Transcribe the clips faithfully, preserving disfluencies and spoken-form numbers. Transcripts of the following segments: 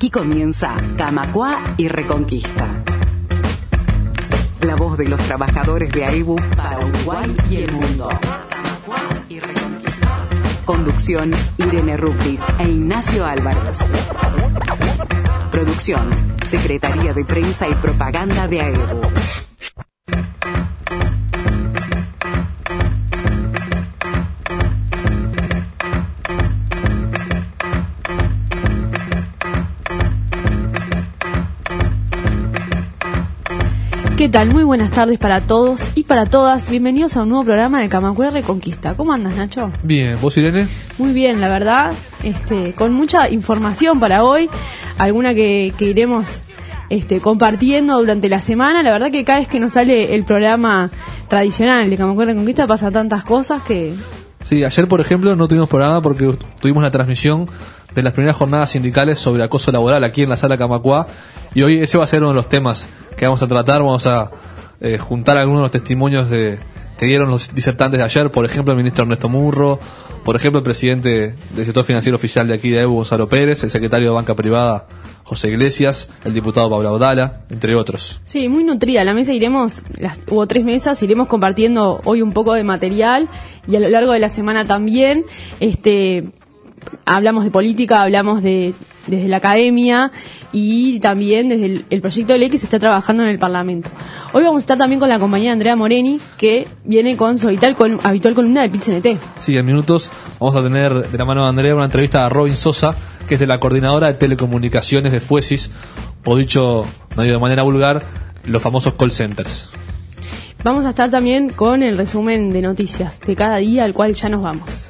Aquí comienza Camacuá y Reconquista. La voz de los trabajadores de AEBU para Uruguay y el mundo. Camacuá y Reconquista. Conducción: Irene Ruptitz e Ignacio Álvarez. Producción: Secretaría de Prensa y Propaganda de AEBU. ¿Qué tal? Muy buenas tardes para todos y para todas. Bienvenidos a un nuevo programa de Camacuá y Reconquista. ¿Cómo andas, Nacho? Bien, ¿vos, Irene? Muy bien, la verdad, este, con mucha información para hoy, alguna que, que iremos este, compartiendo durante la semana. La verdad que cada vez que nos sale el programa tradicional de Camacuá y Reconquista pasan tantas cosas que... Sí, ayer, por ejemplo, no tuvimos programa porque tuvimos la transmisión de las primeras jornadas sindicales sobre acoso laboral aquí en la sala Camacuá, y hoy ese va a ser uno de los temas que vamos a tratar. Vamos a eh, juntar algunos de los testimonios de, que dieron los disertantes de ayer, por ejemplo el ministro Ernesto Murro, por ejemplo el presidente del sector financiero oficial de aquí de AEBU, Gonzalo Pérez, el secretario de Banca Privada, José Iglesias, el diputado Pablo Audala, entre otros. Sí, muy nutrida la mesa. Iremos, las, hubo tres mesas, iremos compartiendo hoy un poco de material y a lo largo de la semana también. Este, hablamos de política, hablamos de desde la academia y también desde el, el proyecto de ley que se está trabajando en el Parlamento. Hoy vamos a estar también con la compañera Andrea Moreni, que viene con su habitual, col, habitual columna del P I T C N T. Sí, en minutos vamos a tener de la mano de Andrea una entrevista a Robin Sosa, que es de la coordinadora de telecomunicaciones de Fuesis, o dicho medio de manera vulgar, los famosos call centers. Vamos a estar también con el resumen de noticias de cada día, al cual ya nos vamos.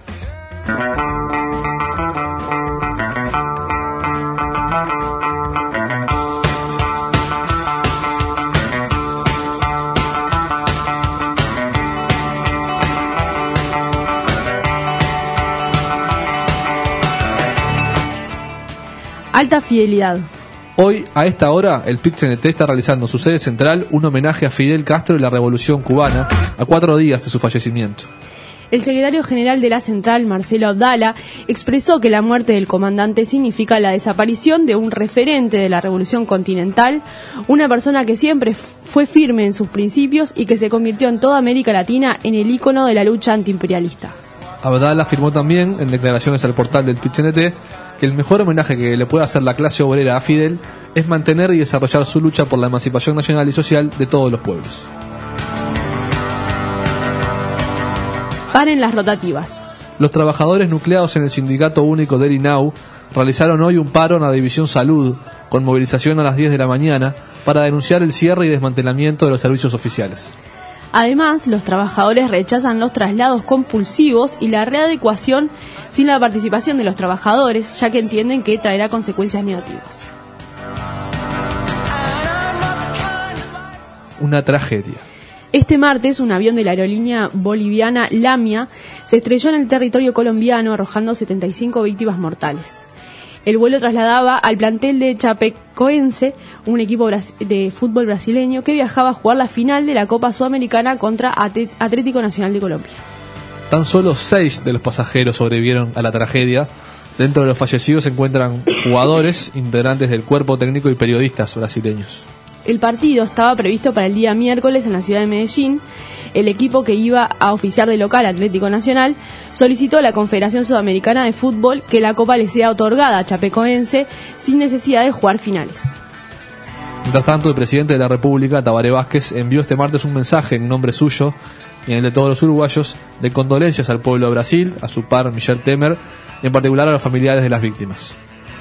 Alta fidelidad. Hoy, a esta hora, el P I T C N T está realizando en su sede central un homenaje a Fidel Castro y la Revolución Cubana, a cuatro días de su fallecimiento. El secretario general de la central, Marcelo Audala, expresó que la muerte del comandante significa la desaparición de un referente de la Revolución Continental, una persona que siempre fue firme en sus principios y que se convirtió en toda América Latina en el ícono de la lucha antiimperialista. Audala afirmó también, en declaraciones al portal del P I T C N T, que el mejor homenaje que le puede hacer la clase obrera a Fidel es mantener y desarrollar su lucha por la emancipación nacional y social de todos los pueblos. Paren las rotativas. Los trabajadores nucleados en el Sindicato Único del INAU realizaron hoy un paro en la División Salud, con movilización a las diez de la mañana, para denunciar el cierre y desmantelamiento de los servicios oficiales. Además, los trabajadores rechazan los traslados compulsivos y la readecuación sin la participación de los trabajadores, ya que entienden que traerá consecuencias negativas. Una tragedia. Este martes, un avión de la aerolínea boliviana Lamia se estrelló en el territorio colombiano, arrojando setenta y cinco víctimas mortales. El vuelo trasladaba al plantel de Chapecoense, un equipo de fútbol brasileño que viajaba a jugar la final de la Copa Sudamericana contra Atlético Nacional de Colombia. Tan solo seis de los pasajeros sobrevivieron a la tragedia. Dentro de los fallecidos se encuentran jugadores, integrantes del cuerpo técnico y periodistas brasileños. El partido estaba previsto para el día miércoles en la ciudad de Medellín. El equipo que iba a oficiar de local, Atlético Nacional, solicitó a la Confederación Sudamericana de Fútbol que la Copa le sea otorgada a Chapecoense sin necesidad de jugar finales. Mientras tanto, el presidente de la República, Tabaré Vázquez, envió este martes un mensaje en nombre suyo y en el de todos los uruguayos de condolencias al pueblo de Brasil, a su par Michel Temer, y en particular a los familiares de las víctimas.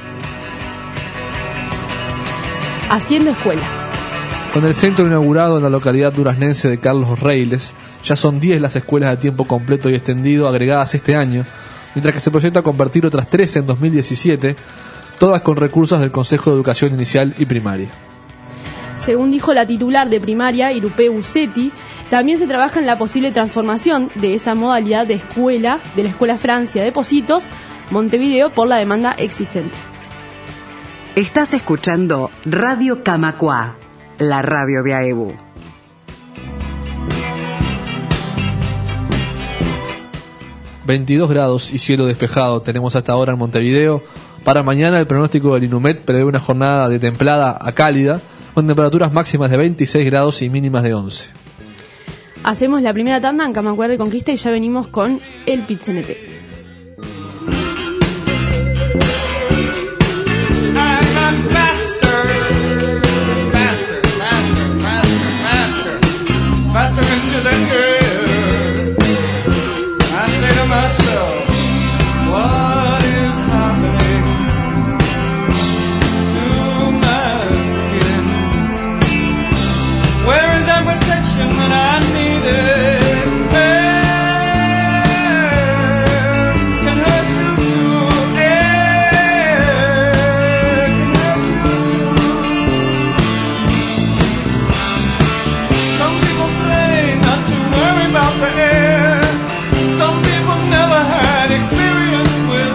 Haciendo escuela. Con el centro inaugurado en la localidad duraznense de Carlos Reiles, ya son diez las escuelas de tiempo completo y extendido agregadas este año, mientras que se proyecta convertir otras trece en dos mil diecisiete, todas con recursos del Consejo de Educación Inicial y Primaria. Según dijo la titular de primaria, Irupé Bucetti, también se trabaja en la posible transformación de esa modalidad de escuela, de la Escuela Francia de Pocitos, Montevideo, por la demanda existente. Estás escuchando Radio Camacuá, la radio de AEBU. veintidós grados y cielo despejado tenemos hasta ahora en Montevideo. Para mañana el pronóstico del INUMED prevé una jornada de templada a cálida, con temperaturas máximas de veintiséis grados y mínimas de once. Hacemos la primera tanda en Camacuá Reconquista y ya venimos con el Pit-C N T. Faster into the air, I say to myself, what is happening to my skin? Where is that protection that I needed? Air can hurt you too, air can hurt you too. Some people say not to worry about the air. Some people never had experience with.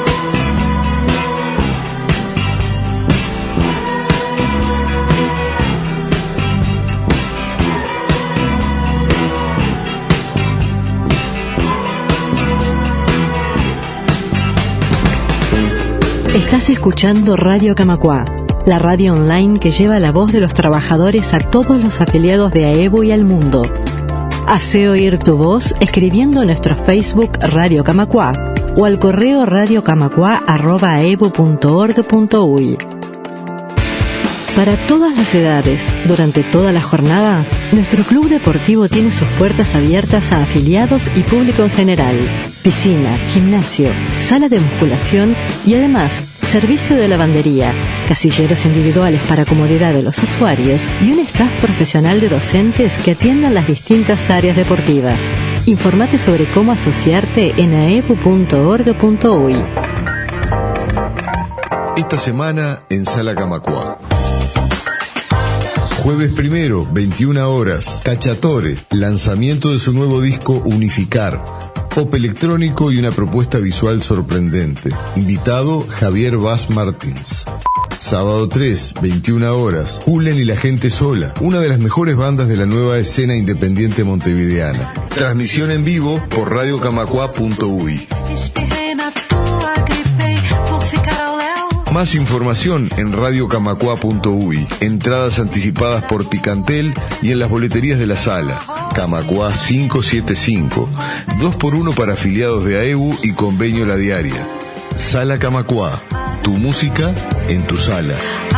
Estás escuchando Radio Camacuá, la radio online que lleva la voz de los trabajadores a todos los afiliados de AEBU y al mundo. Hace oír tu voz escribiendo en nuestro Facebook Radio Camacuá o al correo radiocamacuá arroba aebu punto org punto uy. Para todas las edades, durante toda la jornada, nuestro club deportivo tiene sus puertas abiertas a afiliados y público en general. Piscina, gimnasio, sala de musculación y además servicio de lavandería, casilleros individuales para comodidad de los usuarios y un staff profesional de docentes que atiendan las distintas áreas deportivas. Informate sobre cómo asociarte en aebu punto org punto uy. Esta semana en Sala Camacuá. Jueves primero, veintiuna horas, Cachatore, lanzamiento de su nuevo disco Unificar, pop electrónico y una propuesta visual sorprendente. Invitado Javier Vaz Martins. Sábado tres, veintiuna horas, Julen y la gente sola, una de las mejores bandas de la nueva escena independiente montevideana. Transmisión en vivo por radiocamacuá punto uy. Más información en radiocamacuá punto uy. Entradas anticipadas por Picantel y en las boleterías de la sala. Camacuá quinientos setenta y cinco. dos por uno para afiliados de AEBU y convenio La Diaria. Sala Camacuá. Tu música en tu sala.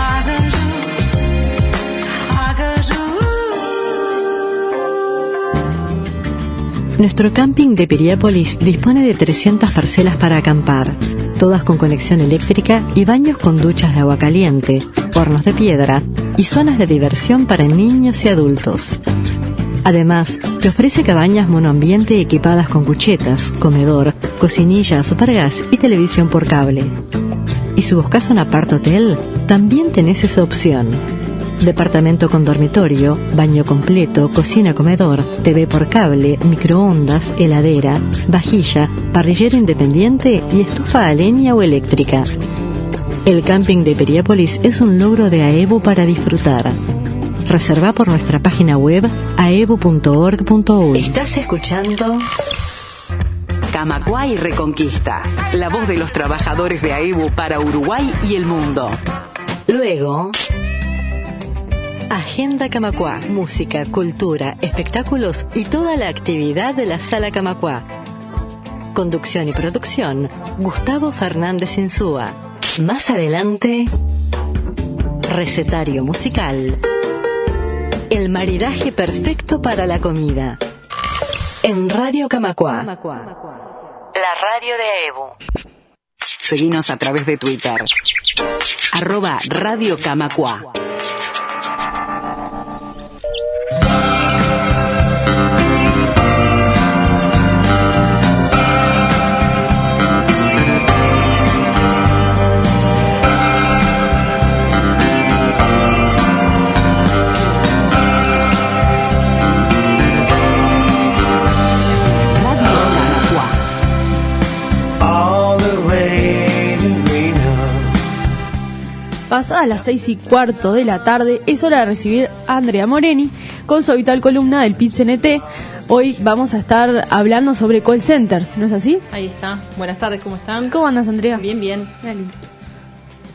Nuestro camping de Piriápolis dispone de trescientas parcelas para acampar, todas con conexión eléctrica y baños con duchas de agua caliente, hornos de piedra y zonas de diversión para niños y adultos. Además, te ofrece cabañas monoambiente equipadas con cuchetas, comedor, cocinilla, supergas y televisión por cable. Y si buscas un apart hotel, también tenés esa opción. Departamento con dormitorio, baño completo, cocina, comedor, T V por cable, microondas, heladera, vajilla, parrillero independiente y estufa a leña o eléctrica. El camping de Piriápolis es un logro de AEBU para disfrutar. Reserva por nuestra página web aebu punto org punto uy. Estás escuchando Camacuá y Reconquista, la voz de los trabajadores de AEBU para Uruguay y el mundo. Luego, Agenda Camacuá, música, cultura, espectáculos y toda la actividad de la Sala Camacuá. Conducción y producción, Gustavo Fernández Insúa. Más adelante, recetario musical. El maridaje perfecto para la comida. En Radio Camacuá, la radio de AEBU. Seguinos a través de Twitter. Arroba Radio Camacuá. Pasadas las seis y cuarto de la tarde, es hora de recibir a Andrea Moreni con su habitual columna del Pit-C N T. Hoy vamos a estar hablando sobre call centers, ¿no es así? Ahí está. Buenas tardes, ¿cómo están? ¿Cómo andas, Andrea? Bien, bien. Dale.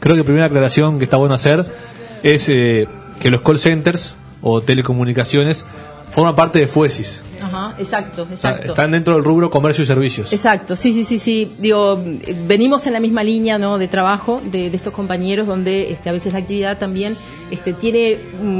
creo que primera aclaración que está bueno hacer es eh, que los call centers o telecomunicaciones forman parte de Fuesis. Ajá, exacto, exacto. O sea, están dentro del rubro comercio y servicios. Exacto, sí, sí, sí, sí. Digo, venimos en la misma línea, ¿no?, de trabajo de, de estos compañeros, donde este, a veces la actividad también este, tiene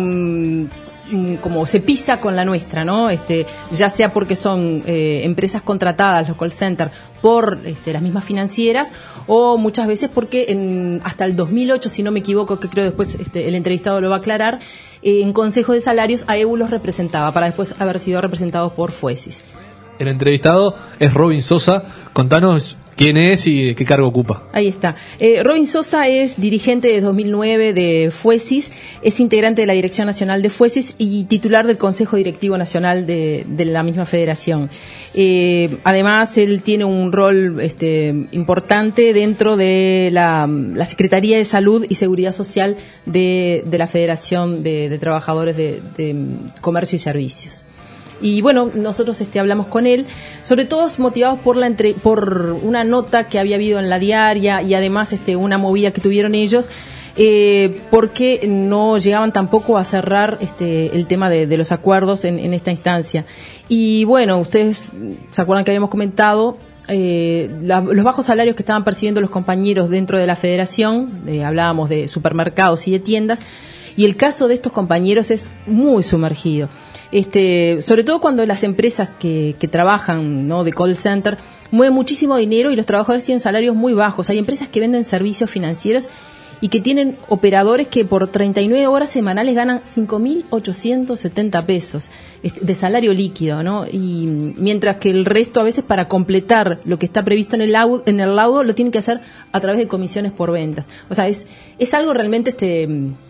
um, um, como se pisa con la nuestra, ¿no? Este, ya sea porque son eh, empresas contratadas, los call centers, por este, las mismas financieras, o muchas veces porque en, hasta el dos mil ocho, si no me equivoco, que creo después este, el entrevistado lo va a aclarar, eh, en Consejo de Salarios a E U los representaba, para después haber sido representados por Fuesis. El entrevistado es Robin Sosa. Contanos quién es y qué cargo ocupa. Ahí está. Eh, Robin Sosa es dirigente de dos mil nueve de Fuesis, es integrante de la Dirección Nacional de Fuesis y titular del Consejo Directivo Nacional de, de la misma federación. Eh, además, él tiene un rol este, importante dentro de la, la Secretaría de Salud y Seguridad Social de, de la Federación de, de Trabajadores de, de Comercio y Servicios. Y bueno, nosotros este, hablamos con él, sobre todo motivados por la entre, por una nota que había habido en la diaria y además este, una movida que tuvieron ellos, eh, porque no llegaban tampoco a cerrar este, el tema de, de los acuerdos en, en esta instancia. Y bueno, ustedes se acuerdan que habíamos comentado eh, la, los bajos salarios que estaban percibiendo los compañeros dentro de la federación, eh, hablábamos de supermercados y de tiendas, y el caso de estos compañeros es muy sumergido. Este, sobre todo cuando las empresas que, que trabajan, ¿no?, de call center mueven muchísimo dinero y los trabajadores tienen salarios muy bajos. Hay empresas que venden servicios financieros y que tienen operadores que por treinta y nueve horas semanales ganan cinco mil ochocientos setenta pesos de salario líquido, ¿no? Y mientras que el resto a veces para completar lo que está previsto en el laudo, en el laudo lo tienen que hacer a través de comisiones por ventas. O sea, es, es algo realmente este,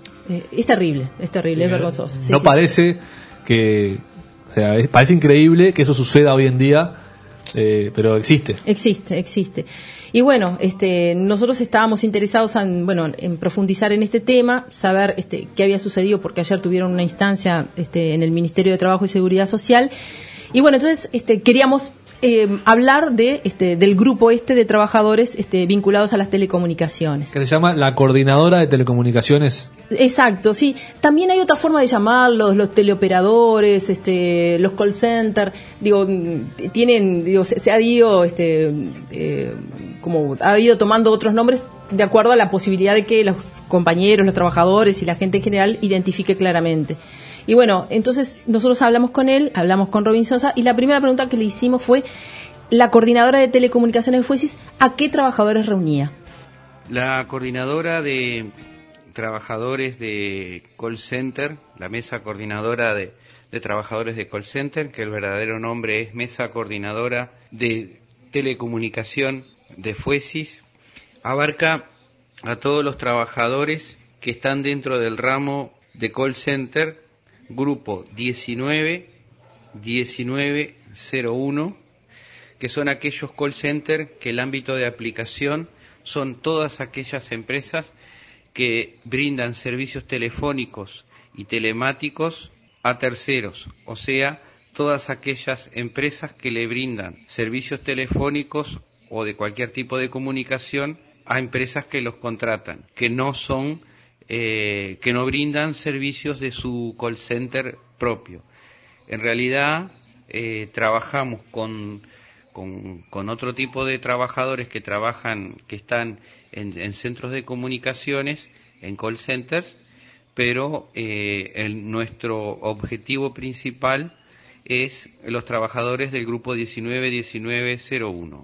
es terrible, es terrible, es vergonzoso. Sí, no sí, parece... que o sea, es, parece increíble que eso suceda hoy en día, eh, pero existe. Existe, existe. Y bueno, este, nosotros estábamos interesados en, bueno, en profundizar en este tema, saber este, qué había sucedido, porque ayer tuvieron una instancia este, en el Ministerio de Trabajo y Seguridad Social. Y bueno, entonces este, queríamos eh, hablar de este, del grupo este de trabajadores este, vinculados a las telecomunicaciones. Que se llama la Coordinadora de Telecomunicaciones. Exacto, sí. También hay otra forma de llamarlos, los teleoperadores, este, los call centers. Digo, tienen, digo, se, se ha ido, este, eh, como ha ido tomando otros nombres de acuerdo a la posibilidad de que los compañeros, los trabajadores y la gente en general identifique claramente. Y bueno, entonces nosotros hablamos con él, hablamos con Robin Sosa, y la primera pregunta que le hicimos fue: la coordinadora de telecomunicaciones de Fuesis, ¿a qué trabajadores reunía? La coordinadora de trabajadores de call center, la mesa coordinadora de, de trabajadores de call center, que el verdadero nombre es Mesa Coordinadora de Telecomunicación de Fuesis, abarca a todos los trabajadores que están dentro del ramo de call center, grupo diecinueve diecinueve cero uno, que son aquellos call center que el ámbito de aplicación son todas aquellas empresas que brindan servicios telefónicos y telemáticos a terceros, o sea, todas aquellas empresas que le brindan servicios telefónicos o de cualquier tipo de comunicación a empresas que los contratan, que no son, eh, que no brindan servicios de su call center propio. En realidad, eh, trabajamos con, con, con otro tipo de trabajadores que trabajan, que están en, en centros de comunicaciones, en call centers, pero eh, el, nuestro objetivo principal es los trabajadores del grupo diecinueve diecinueve cero uno.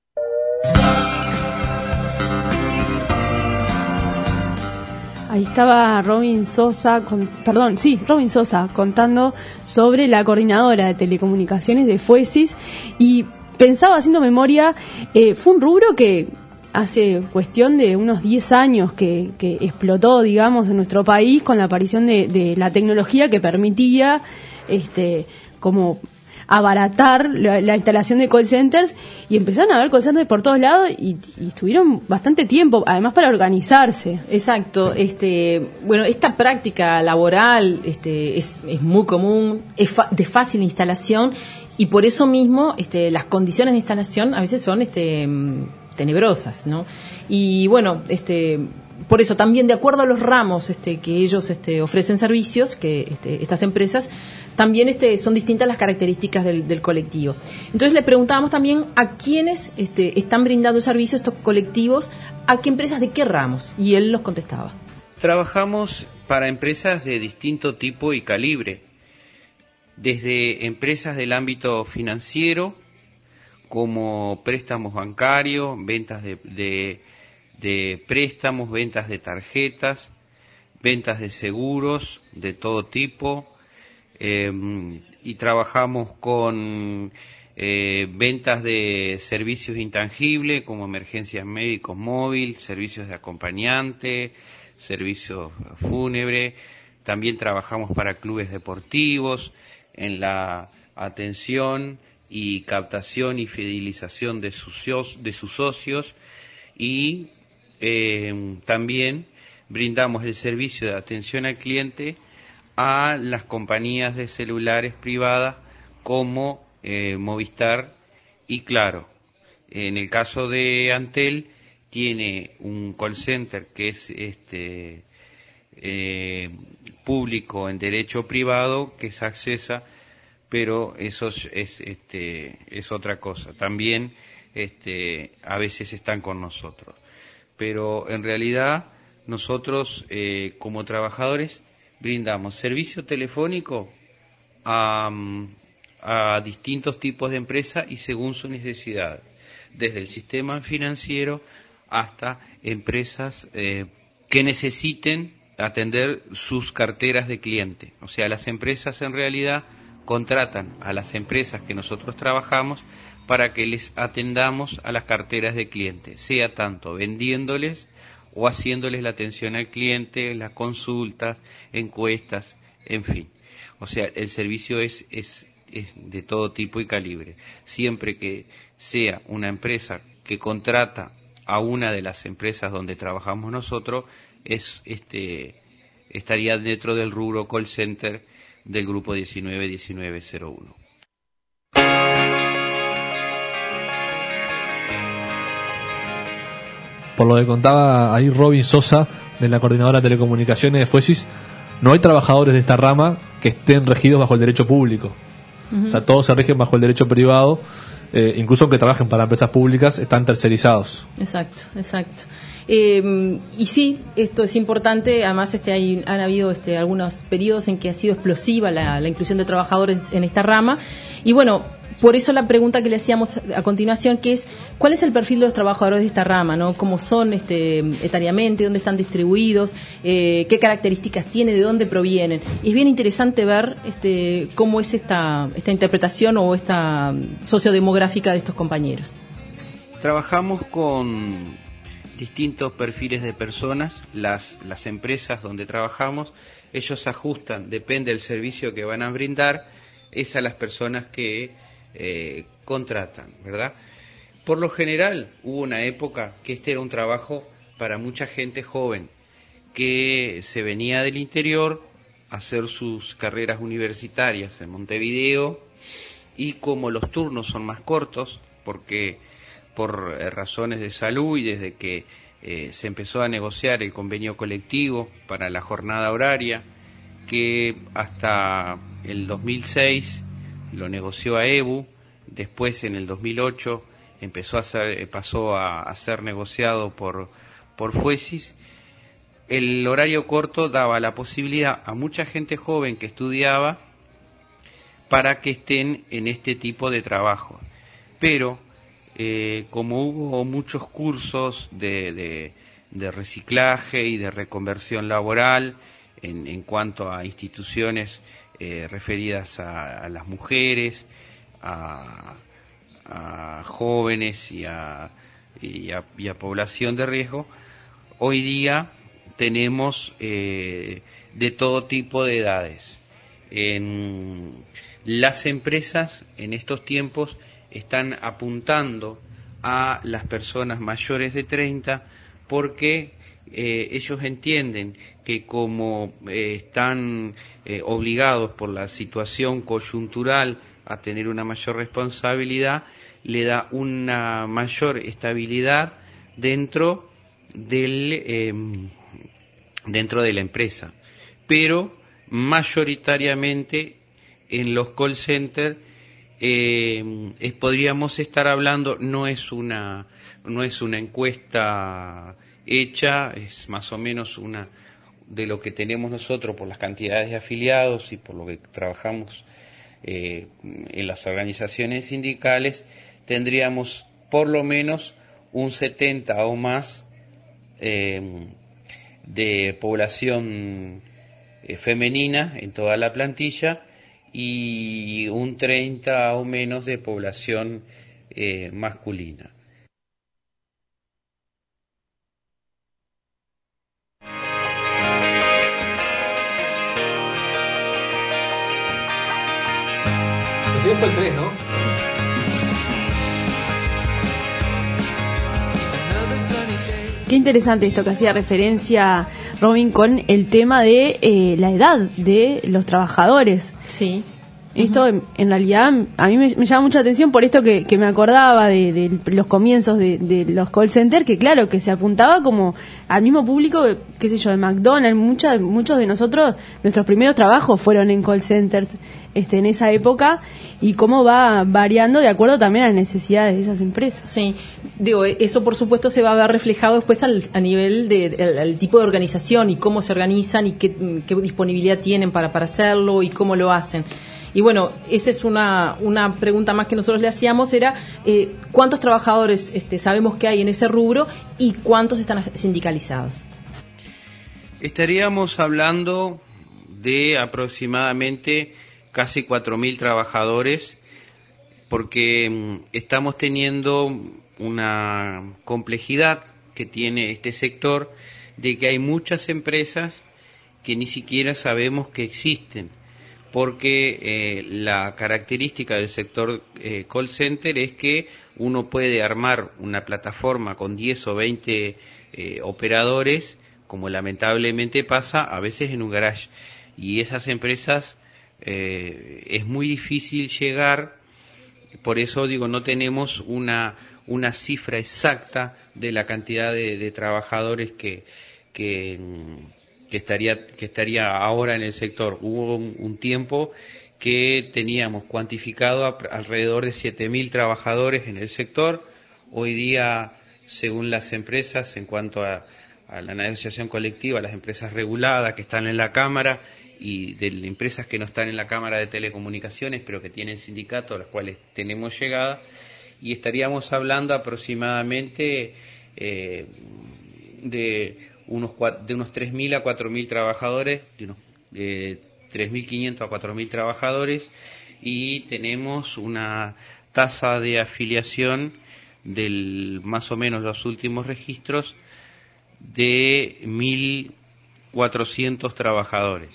Ahí estaba Robin Sosa, con, perdón, sí, Robin Sosa contando sobre la coordinadora de telecomunicaciones de Fuesis, y pensaba, haciendo memoria, eh, fue un rubro que hace cuestión de unos diez años que, que explotó, digamos, en nuestro país con la aparición de, de la tecnología que permitía este como abaratar la, la instalación de call centers, y empezaron a haber call centers por todos lados y, y estuvieron bastante tiempo, además, para organizarse. Exacto. Este, bueno, esta práctica laboral este, es, es muy común, es fa- de fácil instalación, y por eso mismo este, las condiciones de instalación a veces son este, tenebrosas, ¿no? Y bueno, este, por eso también de acuerdo a los ramos este, que ellos este, ofrecen servicios, que este, estas empresas, también este, son distintas las características del, del colectivo. Entonces le preguntábamos también a quiénes este, están brindando servicios estos colectivos, a qué empresas, de qué ramos, y él los contestaba. Trabajamos para empresas de distinto tipo y calibre, desde empresas del ámbito financiero, como préstamos bancarios, ventas de, de, de préstamos, ventas de tarjetas, ventas de seguros de todo tipo, eh, y trabajamos con eh, ventas de servicios intangibles como emergencias médicos móvil, servicios de acompañante, servicios fúnebres. También trabajamos para clubes deportivos en la atención y captación y fidelización de sus, de sus socios, y eh, también brindamos el servicio de atención al cliente a las compañías de celulares privadas como eh, Movistar y Claro. En el caso de Antel tiene un call center que es este eh, público en derecho privado, que se accesa, pero eso es, es, este, es otra cosa. También este, a veces están con nosotros. Pero en realidad nosotros eh, como trabajadores brindamos servicio telefónico a, a distintos tipos de empresas y según su necesidad, desde el sistema financiero hasta empresas eh, que necesiten atender sus carteras de cliente. O sea, las empresas en realidad contratan a las empresas que nosotros trabajamos para que les atendamos a las carteras de cliente, sea tanto vendiéndoles o haciéndoles la atención al cliente, las consultas, encuestas, en fin. O sea, el servicio es, es, es de todo tipo y calibre. Siempre que sea una empresa que contrata a una de las empresas donde trabajamos nosotros, es este estaría dentro del rubro call center del grupo diecinueve diecinueve cero uno. Por lo que contaba ahí Robin Sosa, de la Coordinadora de Telecomunicaciones de Fuesis, no hay trabajadores de esta rama que estén regidos bajo el derecho público. Uh-huh. O sea, todos se rigen bajo el derecho privado, eh, incluso aunque trabajen para empresas públicas, están tercerizados. Exacto, exacto. Eh, y sí, esto es importante. Además, este, hay, han habido este, algunos periodos en que ha sido explosiva la, la inclusión de trabajadores en esta rama. Y bueno, por eso la pregunta que le hacíamos a continuación, que es, ¿cuál es el perfil de los trabajadores de esta rama, ¿no? ¿Cómo son este, etariamente? ¿Dónde están distribuidos? Eh, ¿Qué características tiene? ¿De dónde provienen? Y es bien interesante ver este, cómo es esta, esta interpretación o esta sociodemográfica de estos compañeros. Trabajamos con distintos perfiles de personas. Las, las empresas donde trabajamos, ellos ajustan, depende del servicio que van a brindar, es a las personas que eh, contratan, ¿verdad? Por lo general, hubo una época que este era un trabajo para mucha gente joven, que se venía del interior a hacer sus carreras universitarias en Montevideo, y como los turnos son más cortos, porque por eh, razones de salud y desde que eh, se empezó a negociar el convenio colectivo para la jornada horaria, que hasta el dos mil seis lo negoció a E B U, después en el dos mil ocho empezó a ser, pasó a, a ser negociado por, por Fuesis. El horario corto daba la posibilidad a mucha gente joven que estudiaba para que estén en este tipo de trabajo, pero Eh, como hubo muchos cursos de, de, de reciclaje y de reconversión laboral en, en cuanto a instituciones eh, referidas a, a las mujeres, a, a jóvenes y a, y, a, y a población de riesgo, hoy día tenemos eh, de todo tipo de edades. En las empresas en estos tiempos están apuntando a las personas mayores de treinta porque eh, ellos entienden que como eh, están eh, obligados por la situación coyuntural a tener una mayor responsabilidad, le da una mayor estabilidad dentro del eh, dentro de la empresa, pero mayoritariamente en los call centers eh, es, podríamos estar hablando, no es una no es una encuesta hecha, es más o menos una de lo que tenemos nosotros por las cantidades de afiliados y por lo que trabajamos eh, en las organizaciones sindicales, tendríamos por lo menos un setenta o más eh, de población eh, femenina en toda la plantilla y un treinta o menos de población eh, masculina. Recién fue el tres, ¿no? Qué interesante esto que hacía referencia Robin con el tema de eh, la edad de los trabajadores. Sí. Esto, en, en realidad, a mí me, me llama mucha atención por esto que, que me acordaba de, de los comienzos de, de los call centers, que claro, que se apuntaba como al mismo público, qué sé yo, de McDonald's. Mucha, muchos de nosotros, nuestros primeros trabajos fueron en call centers este, en esa época, y cómo va variando de acuerdo también a las necesidades de esas empresas. Sí, digo, eso por supuesto se va a ver reflejado después al, a nivel de, de al tipo de organización y cómo se organizan y qué, qué disponibilidad tienen para, para hacerlo y cómo lo hacen. Y bueno, esa es una, una pregunta más que nosotros le hacíamos, era eh, ¿cuántos trabajadores este, sabemos que hay en ese rubro y cuántos están sindicalizados? Estaríamos hablando de aproximadamente casi cuatro mil trabajadores, porque mm, estamos teniendo una complejidad que tiene este sector, de que hay muchas empresas que ni siquiera sabemos que existen, porque eh, la característica del sector eh, call center es que uno puede armar una plataforma con diez o veinte eh, operadores, como lamentablemente pasa a veces en un garage, y esas empresas eh, es muy difícil llegar. Por eso digo, no tenemos una una cifra exacta de la cantidad de, de trabajadores que que que estaría que estaría ahora en el sector. Hubo un, un tiempo que teníamos cuantificado a, alrededor de siete mil trabajadores en el sector. Hoy día, según las empresas, en cuanto a, a la negociación colectiva, las empresas reguladas que están en la Cámara y de las empresas que no están en la Cámara de Telecomunicaciones, pero que tienen sindicatos a los cuales tenemos llegada, y estaríamos hablando aproximadamente eh, de unos de unos tres mil a cuatro mil trabajadores, de unos eh, tres mil quinientos a cuatro mil trabajadores, y tenemos una tasa de afiliación del más o menos los últimos registros de mil cuatrocientos trabajadores.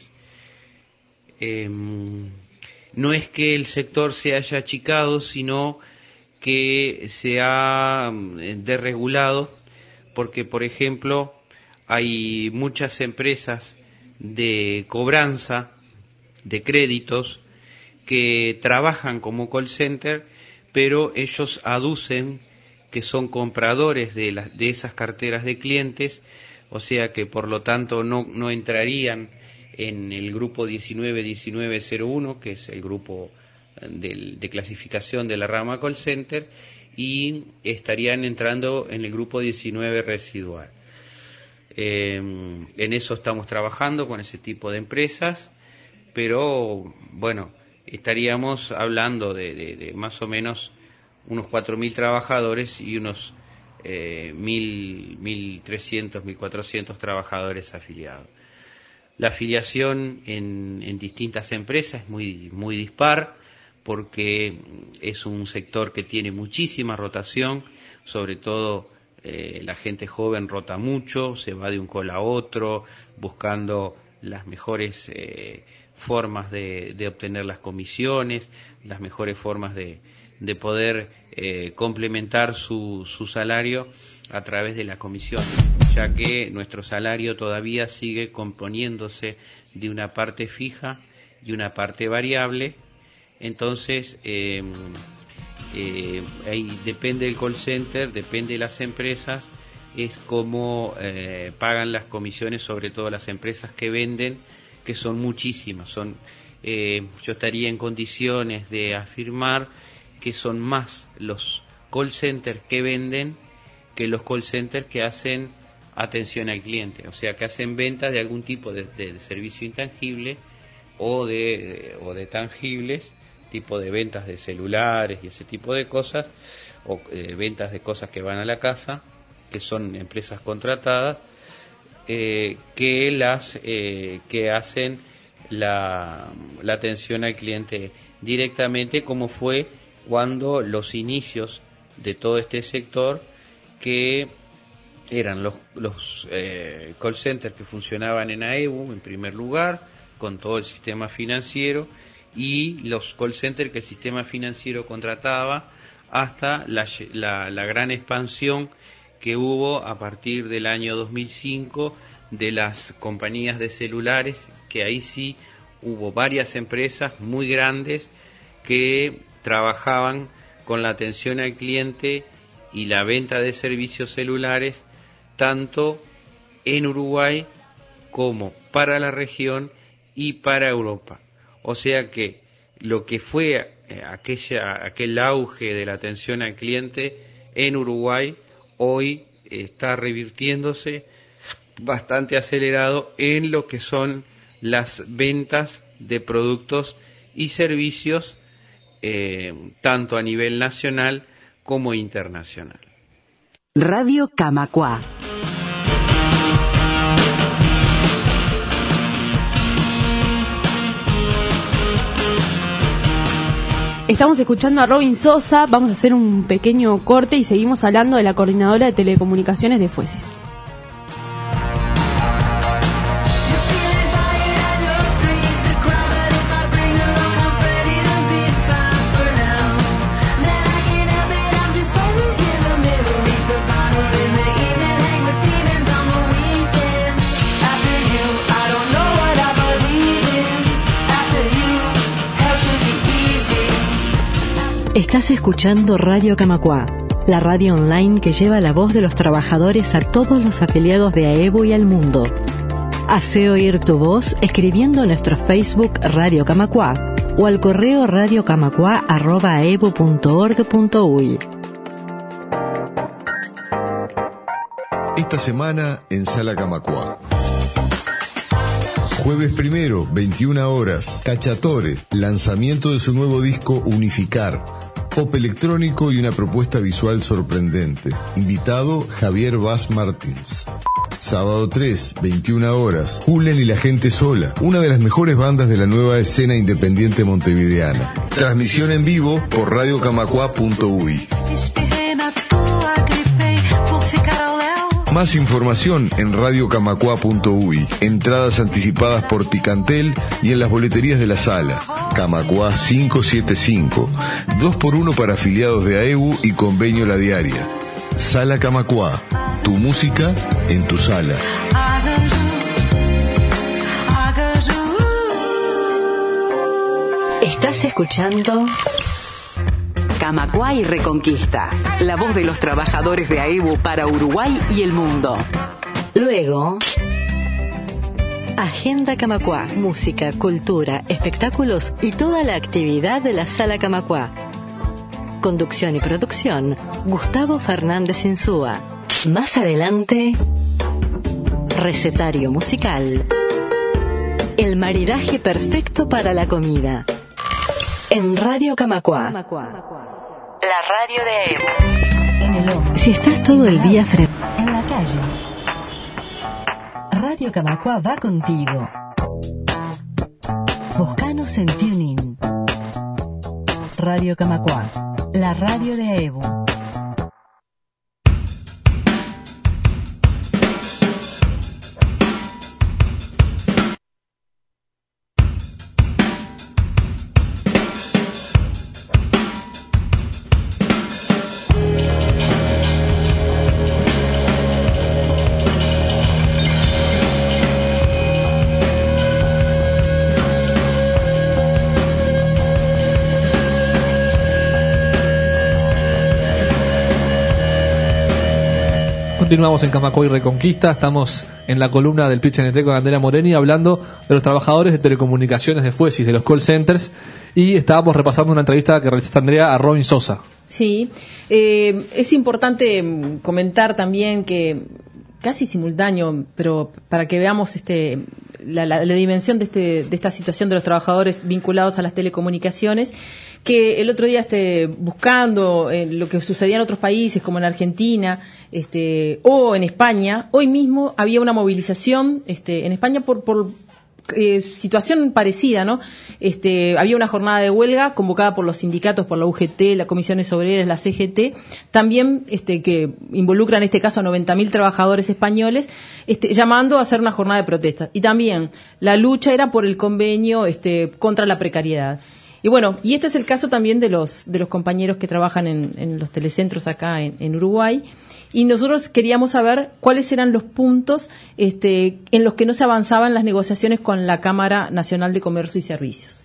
Eh, no es que el sector se haya achicado, sino que se ha desregulado, porque por ejemplo hay muchas empresas de cobranza de créditos que trabajan como call center, pero ellos aducen que son compradores de, las, de esas carteras de clientes, o sea que por lo tanto no, no entrarían en el grupo diecinueve diecinueve cero uno, que es el grupo de, de clasificación de la rama call center, y estarían entrando en el grupo diecinueve residual. Eh, en eso estamos trabajando con ese tipo de empresas, pero bueno, estaríamos hablando de, de, de más o menos unos cuatro mil trabajadores y unos eh, mil, mil trescientos, mil cuatrocientos trabajadores afiliados. La afiliación en, en distintas empresas es muy, muy dispar, porque es un sector que tiene muchísima rotación, sobre todo eh, la gente joven rota mucho, se va de un call a otro, buscando las mejores eh, formas de, de obtener las comisiones, las mejores formas de, de poder eh, complementar su, su salario a través de la comisión, ya que nuestro salario todavía sigue componiéndose de una parte fija y una parte variable. Entonces, eh, eh, ahí depende del call center, depende de las empresas, es cómo eh, pagan las comisiones, sobre todo las empresas que venden, que son muchísimas. Son, eh, yo estaría en condiciones de afirmar que son más los call centers que venden que los call centers que hacen atención al cliente, o sea, que hacen ventas de algún tipo de, de, de servicio intangible o de, o de tangibles, tipo de ventas de celulares y ese tipo de cosas, o eh, ventas de cosas que van a la casa, que son empresas contratadas, eh, que las eh, que hacen la, la atención al cliente directamente, como fue cuando los inicios de todo este sector, que eran los, los eh, call centers que funcionaban en AEBU en primer lugar, con todo el sistema financiero, y los call centers que el sistema financiero contrataba, hasta la, la, la gran expansión que hubo a partir del año dos mil cinco de las compañías de celulares, que ahí sí hubo varias empresas muy grandes que trabajaban con la atención al cliente y la venta de servicios celulares, tanto en Uruguay como para la región y para Europa. O sea que lo que fue aquella, aquel auge de la atención al cliente en Uruguay, hoy está revirtiéndose bastante acelerado en lo que son las ventas de productos y servicios, eh, tanto a nivel nacional como internacional. Radio Camacuá. Estamos escuchando a Robin Sosa, vamos a hacer un pequeño corte y seguimos hablando de la coordinadora de telecomunicaciones de Fuesis. Estás escuchando Radio Camacuá, la radio online que lleva la voz de los trabajadores a todos los afiliados de AEBU y al mundo. Hacé oír tu voz escribiendo a nuestro Facebook Radio Camacuá o al correo radiocamacuá arroba aebu punto org punto uy. Esta semana en Sala Camacuá. Jueves primero, veintiuna horas, Cacciatore, lanzamiento de su nuevo disco Unificar. Pop electrónico y una propuesta visual sorprendente. Invitado Javier Vaz Martins. Sábado tres, veintiuna horas, Julen y la gente sola, una de las mejores bandas de la nueva escena independiente montevideana. Transmisión en vivo por radiocamacuá punto uy. Más información en radiocamacuá punto uy. Entradas anticipadas por Ticantel y en las boleterías de la sala. Camacuá quinientos setenta y cinco. dos por uno para afiliados de AEBU y convenio La Diaria. Sala Camacuá. Tu música en tu sala. Estás escuchando Camacuá y Reconquista, la voz de los trabajadores de AEBU para Uruguay y el mundo. Luego, Agenda Camacuá, música, cultura, espectáculos y toda la actividad de la Sala Camacuá. Conducción y producción, Gustavo Fernández Insúa. Más adelante, recetario musical. El maridaje perfecto para la comida. En Radio Camacuá. La radio de AEBU. En el hombre. Si estás todo el día frente en la calle, Radio Camacuá va contigo. Buscanos en TuneIn. Radio Camacuá, la radio de AEBU. Continuamos en Camacuá y Reconquista, estamos en la columna del Pitch N T con Candela Moreni hablando de los trabajadores de telecomunicaciones de Fuesis, de los call centers, y estábamos repasando una entrevista que realizaste, Andrea, a Robin Sosa. Sí, eh, es importante comentar también que casi simultáneo, pero para que veamos este la, la, la dimensión de, este, de esta situación de los trabajadores vinculados a las telecomunicaciones, que el otro día este, buscando eh, lo que sucedía en otros países, como en Argentina este, o en España, hoy mismo había una movilización este, en España por... por Eh, situación parecida, ¿no? Este, había una jornada de huelga convocada por los sindicatos, por la U G T, las comisiones obreras, la C G T, también este, que involucra en este caso a noventa mil trabajadores españoles, este, llamando a hacer una jornada de protesta. Y también la lucha era por el convenio este, contra la precariedad. Y bueno, y este es el caso también de los de los compañeros que trabajan en, en los telecentros acá en, en Uruguay. Y nosotros queríamos saber cuáles eran los puntos este, en los que no se avanzaban las negociaciones con la Cámara Nacional de Comercio y Servicios.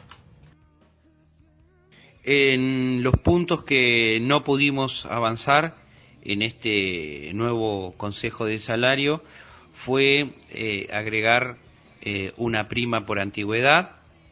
En los puntos que no pudimos avanzar en este nuevo Consejo de Salario fue eh, agregar eh, una prima por antigüedad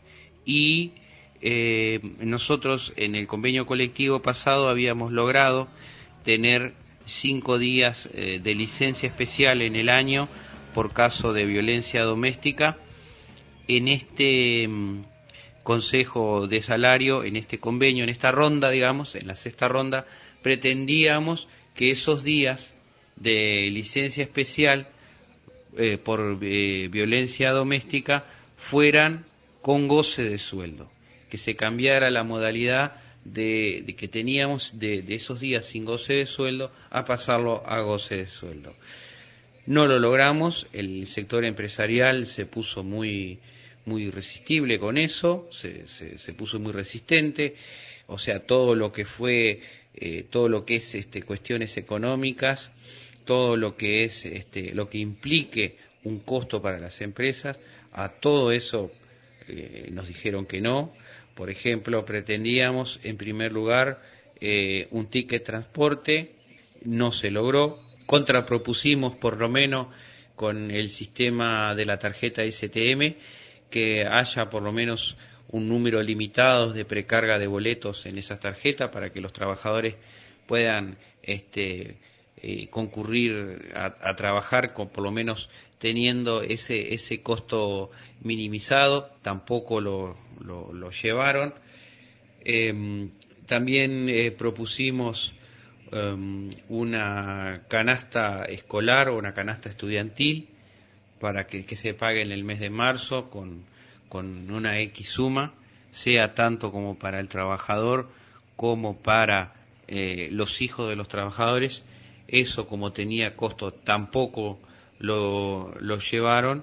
y eh, nosotros en el convenio colectivo pasado habíamos logrado tener cinco días eh, de licencia especial en el año por caso de violencia doméstica. En este mm, Consejo de Salario, en este convenio, en esta ronda, digamos, en la sexta ronda, pretendíamos que esos días de licencia especial eh, por eh, violencia doméstica fueran con goce de sueldo, que se cambiara la modalidad De, de que teníamos de, de esos días sin goce de sueldo a pasarlo a goce de sueldo. No lo logramos, el sector empresarial se puso muy muy resistible con eso, se, se, se puso muy resistente, o sea, todo lo que fue, eh, todo lo que es este, cuestiones económicas, todo lo que es este, lo que implique un costo para las empresas, a todo eso eh, nos dijeron que no. Por ejemplo, pretendíamos, en primer lugar, eh, un ticket transporte, no se logró. Contrapropusimos, por lo menos, con el sistema de la tarjeta S T M, que haya por lo menos un número limitado de precarga de boletos en esas tarjetas para que los trabajadores puedan este, eh, concurrir a, a trabajar con por lo menos teniendo ese ese costo minimizado. Tampoco lo, lo, lo llevaron. Eh, también eh, propusimos um, una canasta escolar o una canasta estudiantil para que, que se pague en el mes de marzo con, con una X suma, sea tanto como para el trabajador como para eh, los hijos de los trabajadores. Eso, como tenía costo, tampoco lo, lo llevaron.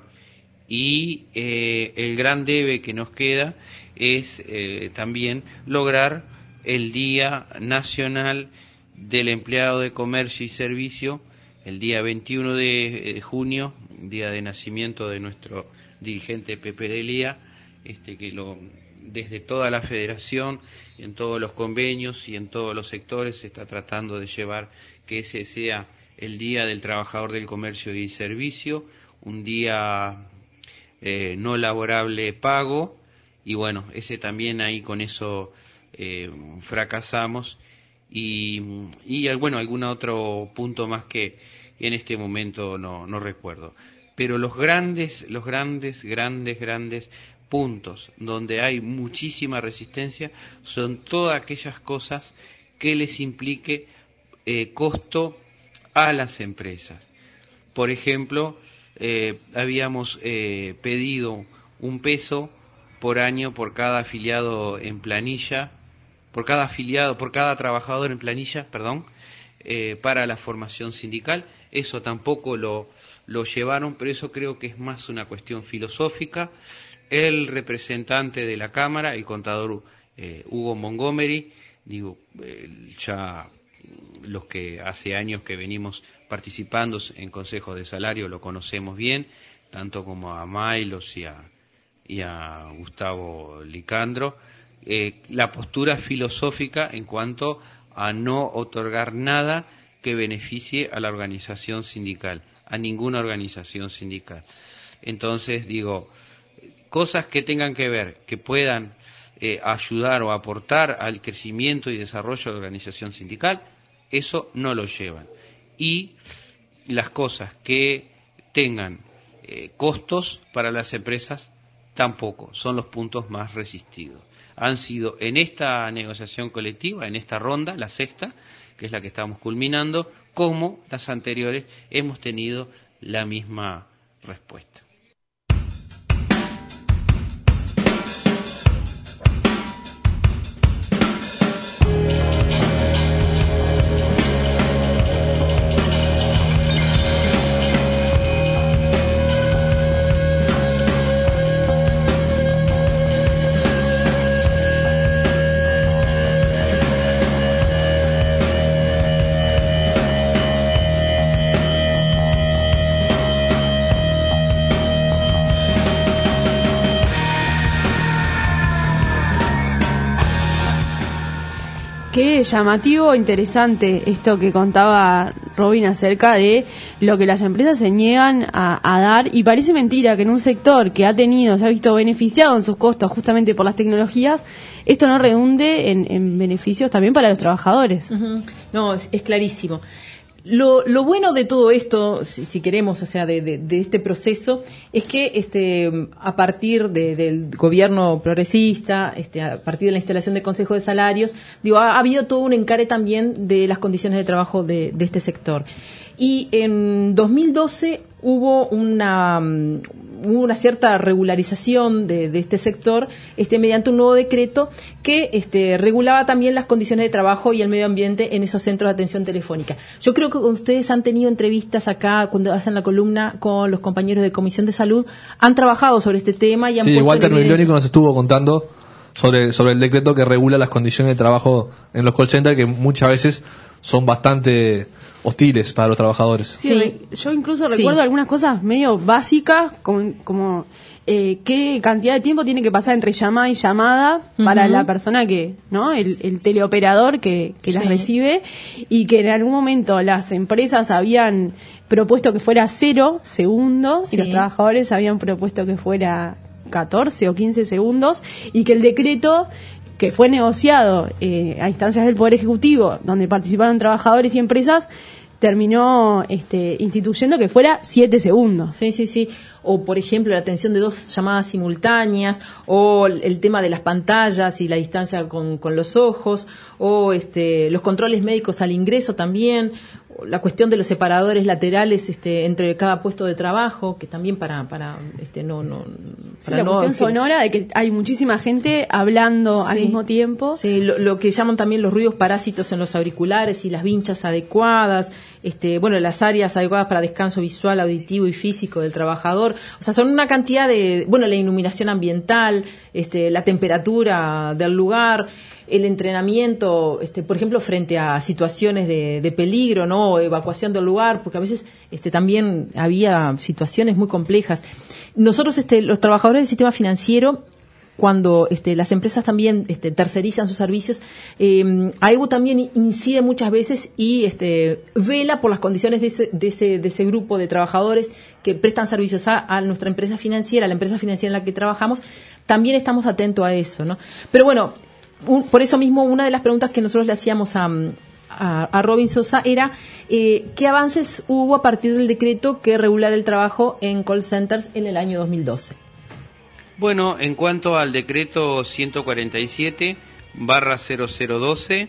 Y eh, el gran debe que nos queda es eh, también lograr el Día Nacional del Empleado de Comercio y Servicio, el día veintiuno de junio, día de nacimiento de nuestro dirigente Pepe Delía, este, que lo, desde toda la federación, en todos los convenios y en todos los sectores se está tratando de llevar que ese sea el Día del Trabajador del Comercio y Servicio, un día eh, no laborable pago, y bueno, ese también ahí con eso eh, fracasamos. Y, y bueno, algún otro punto más que en este momento no, no recuerdo. Pero los grandes, los grandes, grandes, grandes puntos donde hay muchísima resistencia son todas aquellas cosas que les implique eh, costo a las empresas. Por ejemplo, eh, habíamos eh, pedido un peso por año por cada afiliado en planilla, por cada afiliado, por cada trabajador en planilla, perdón, eh, para la formación sindical. Eso tampoco lo, lo llevaron, pero eso creo que es más una cuestión filosófica. El representante de la Cámara, el contador eh, Hugo Montgomery, digo, eh, ya los que hace años que venimos participando en consejos de salario lo conocemos bien, tanto como a Mailos y a, y a Gustavo Licandro. Eh, la postura filosófica en cuanto a no otorgar nada que beneficie a la organización sindical, a ninguna organización sindical. Entonces, digo, cosas que tengan que ver, que puedan eh, ayudar o aportar al crecimiento y desarrollo de la organización sindical, eso no lo llevan. Y las cosas que tengan eh, costos para las empresas, tampoco, son los puntos más resistidos. Han sido en esta negociación colectiva, en esta ronda, la sexta, que es la que estamos culminando, como las anteriores, hemos tenido la misma respuesta. Qué llamativo, interesante esto que contaba Robin acerca de lo que las empresas se niegan a, a dar, y parece mentira que en un sector que ha tenido, se ha visto beneficiado en sus costos justamente por las tecnologías, esto no redunde en, en beneficios también para los trabajadores. Uh-huh. No, es, es clarísimo. Lo, lo bueno de todo esto, si, si queremos, o sea, de, de, de este proceso, es que este, a partir de, del gobierno progresista, este, a partir de la instalación del Consejo de Salarios, digo, ha, ha habido todo un encare también de las condiciones de trabajo de, de este sector. Y en dos mil doce hubo una, hubo una cierta regularización de, de este sector este, mediante un nuevo decreto que este, regulaba también las condiciones de trabajo y el medio ambiente en esos centros de atención telefónica. Yo creo que ustedes han tenido entrevistas acá cuando hacen la columna con los compañeros de Comisión de Salud, han trabajado sobre este tema y han sí, puesto Walter en evidencia... Migliónico nos estuvo contando sobre, sobre el decreto que regula las condiciones de trabajo en los call centers, que muchas veces son bastante hostiles para los trabajadores. Sí, Sí. Yo incluso Sí. recuerdo algunas cosas medio básicas, como, como eh, qué cantidad de tiempo tiene que pasar entre llamada y llamada para Ujú. la persona que, ¿no? El, el teleoperador que, que las Sí. recibe, y que en algún momento las empresas habían propuesto que fuera cero segundos Sí. y los trabajadores habían propuesto que fuera catorce o quince segundos, y que el decreto que fue negociado eh, a instancias del Poder Ejecutivo, donde participaron trabajadores y empresas, terminó este, instituyendo que fuera siete segundos. Sí, sí, sí. O, por ejemplo, la atención de dos llamadas simultáneas, o el tema de las pantallas y la distancia con, con los ojos, o este, los controles médicos al ingreso también, o la cuestión de los separadores laterales este, entre cada puesto de trabajo, que también para, para este, no, no, Sí, para la no cuestión sonora de que hay muchísima gente hablando al Sí. mismo tiempo. Sí, lo, lo que llaman también los ruidos parásitos en los auriculares y las vinchas adecuadas, este, bueno, las áreas adecuadas para descanso visual, auditivo y físico del trabajador. O sea, son una cantidad de, bueno, la iluminación ambiental, este, la temperatura del lugar, el entrenamiento, este, por ejemplo, frente a situaciones de, de peligro, ¿no? O evacuación del lugar, porque a veces este, también había situaciones muy complejas. Nosotros, este, los trabajadores del sistema financiero, cuando este, las empresas también este, tercerizan sus servicios, eh, A E U también incide muchas veces y este, vela por las condiciones de ese, de, ese, de ese grupo de trabajadores que prestan servicios a, a nuestra empresa financiera, a la empresa financiera en la que trabajamos. También estamos atentos a eso, ¿no? Pero bueno, un, por eso mismo, una de las preguntas que nosotros le hacíamos a... A, a Robin Sosa era eh, ¿qué avances hubo a partir del decreto que regulara el trabajo en call centers en el año dos mil doce? Bueno, en cuanto al decreto ciento cuarenta y siete barra cero cero doce,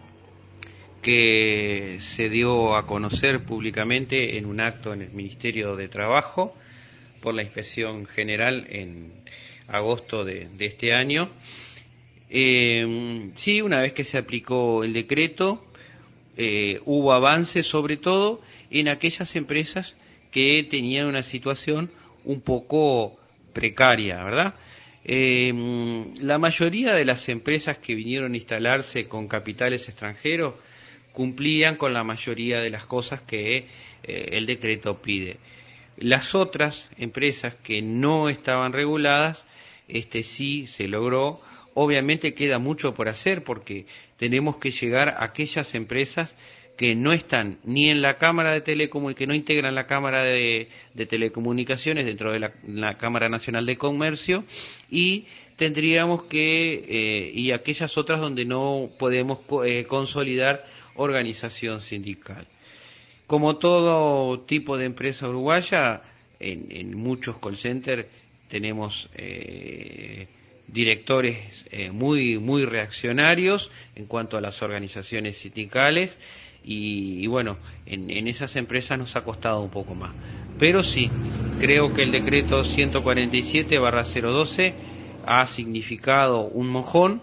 que se dio a conocer públicamente en un acto en el Ministerio de Trabajo por la Inspección General en agosto de, de este año, eh, sí, una vez que se aplicó el decreto, Eh, hubo avances sobre todo en aquellas empresas que tenían una situación un poco precaria, ¿verdad? Eh, la mayoría de las empresas que vinieron a instalarse con capitales extranjeros cumplían con la mayoría de las cosas que eh, el decreto pide. Las otras empresas que no estaban reguladas, este sí se logró. Obviamente queda mucho por hacer porque tenemos que llegar a aquellas empresas que no están ni en la Cámara de Telecomunicaciones, que no integran la Cámara de, de Telecomunicaciones dentro de la, la Cámara Nacional de Comercio, y tendríamos que, eh, y aquellas otras donde no podemos eh, consolidar organización sindical. Como todo tipo de empresa uruguaya, en, en muchos call centers tenemos eh, directores eh, muy, muy reaccionarios en cuanto a las organizaciones sindicales, y, y bueno, en, en esas empresas nos ha costado un poco más. Pero sí, creo que el decreto ciento cuarenta y siete barra cero doce ha significado un mojón,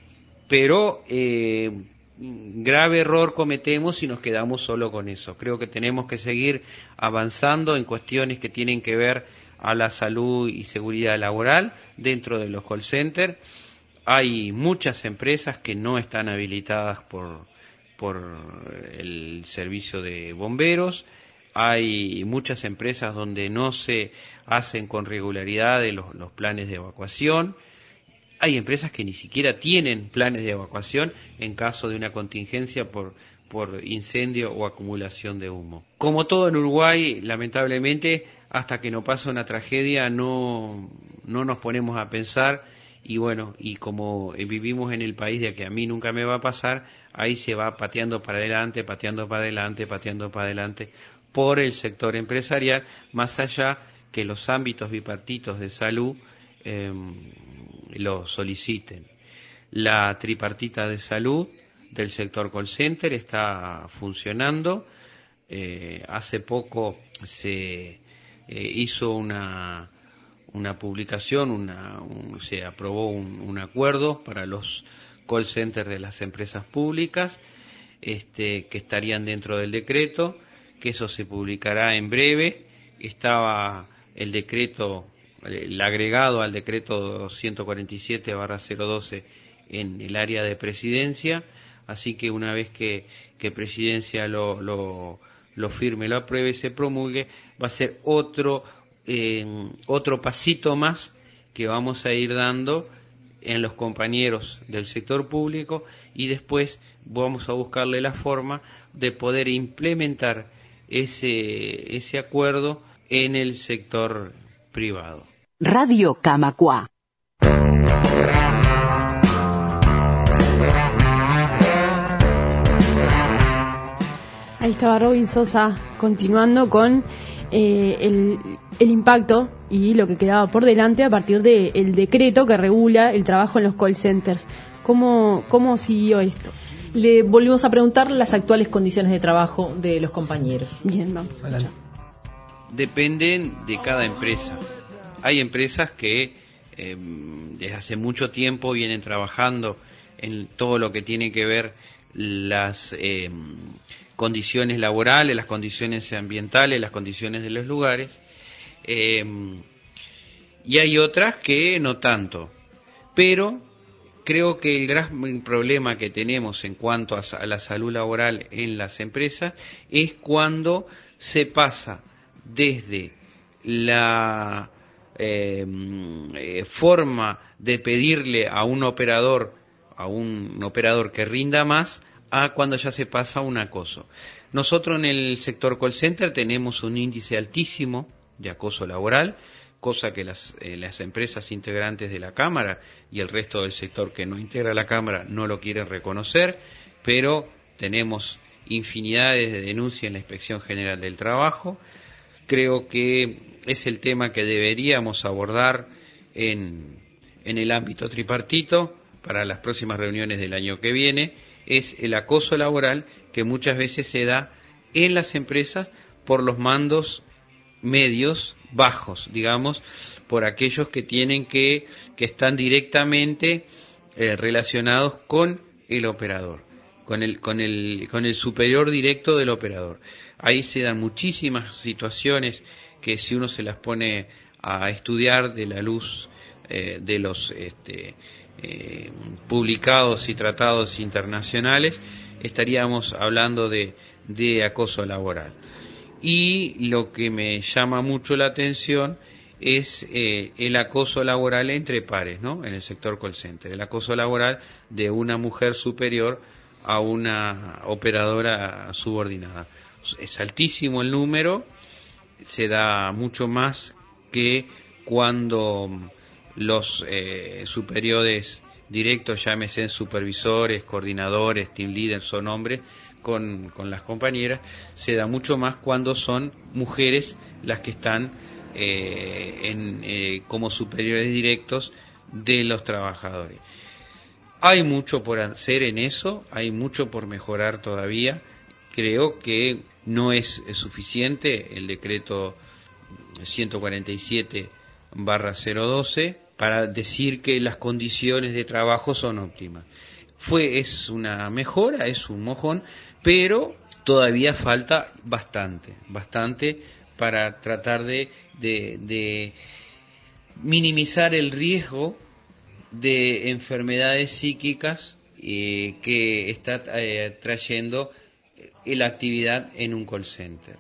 pero eh, grave error cometemos si nos quedamos solo con eso. Creo que tenemos que seguir avanzando en cuestiones que tienen que ver a la salud y seguridad laboral dentro de los call centers. Hay muchas empresas que no están habilitadas por, por el servicio de bomberos. Hay muchas empresas donde no se hacen con regularidad de los, los planes de evacuación. Hay empresas que ni siquiera tienen planes de evacuación en caso de una contingencia por, por incendio o acumulación de humo. Como todo en Uruguay, lamentablemente, hasta que no pasa una tragedia no, no nos ponemos a pensar, y bueno, y como vivimos en el país de que a mí nunca me va a pasar, ahí se va pateando para adelante, pateando para adelante, pateando para adelante por el sector empresarial, más allá que los ámbitos bipartitos de salud eh, lo soliciten. La tripartita de salud del sector call center está funcionando. Eh, hace poco se eh, hizo una, una publicación, una, un, se aprobó un, un acuerdo para los call centers de las empresas públicas, este, que estarían dentro del decreto, que eso se publicará en breve. Estaba el decreto, el agregado al decreto ciento cuarenta y siete barra cero doce en el área de presidencia, así que una vez que, que presidencia lo, lo, lo firme, lo apruebe, se promulgue, va a ser otro, eh, otro pasito más que vamos a ir dando en los compañeros del sector público, y después vamos a buscarle la forma de poder implementar ese, ese acuerdo en el sector privado. Radio Camacuá. Ahí estaba Robin Sosa continuando con eh, el, el impacto y lo que quedaba por delante a partir del decreto que regula el trabajo en los call centers. ¿Cómo, cómo siguió esto? Le volvimos a preguntar las actuales condiciones de trabajo de los compañeros. Bien, vamos. Adelante. Dependen de cada empresa. Hay empresas que eh, desde hace mucho tiempo vienen trabajando en todo lo que tiene que ver las eh, condiciones laborales, las condiciones ambientales, las condiciones de los lugares, eh, y hay otras que no tanto. Pero creo que el gran problema que tenemos en cuanto a la salud laboral en las empresas es cuando se pasa desde la eh, eh, forma de pedirle a un operador, a un operador que rinda más, a cuando ya se pasa un acoso. Nosotros en el sector call center tenemos un índice altísimo de acoso laboral, cosa que las, eh, las empresas integrantes de la Cámara y el resto del sector que no integra la Cámara no lo quieren reconocer, pero tenemos infinidades de denuncias en la Inspección General del Trabajo. Creo que es el tema que deberíamos abordar en, en el ámbito tripartito para las próximas reuniones del año que viene, es el acoso laboral que muchas veces se da en las empresas por los mandos medios bajos, digamos, por aquellos que tienen que, que están directamente eh, relacionados con el operador, con el, con el, con el superior directo del operador. Ahí se dan muchísimas situaciones que si uno se las pone a estudiar de la luz eh, de los este, eh, publicados y tratados internacionales, estaríamos hablando de, de acoso laboral. Y lo que me llama mucho la atención es eh, el acoso laboral entre pares, ¿no? En el sector call center, el acoso laboral de una mujer superior a una operadora subordinada. Es altísimo el número, se da mucho más que cuando los eh, superiores directos, llámese supervisores, coordinadores, team leaders, son hombres, con, con las compañeras, se da mucho más cuando son mujeres las que están eh, en, eh, como superiores directos de los trabajadores. Hay mucho por hacer en eso, hay mucho por mejorar todavía. Creo que no es, es suficiente el decreto ciento cuarenta y siete barra cero doce para decir que las condiciones de trabajo son óptimas. Fue, es una mejora, es un mojón, pero todavía falta bastante, bastante para tratar de, de, de minimizar el riesgo de enfermedades psíquicas eh, que está eh, trayendo la actividad en un call center.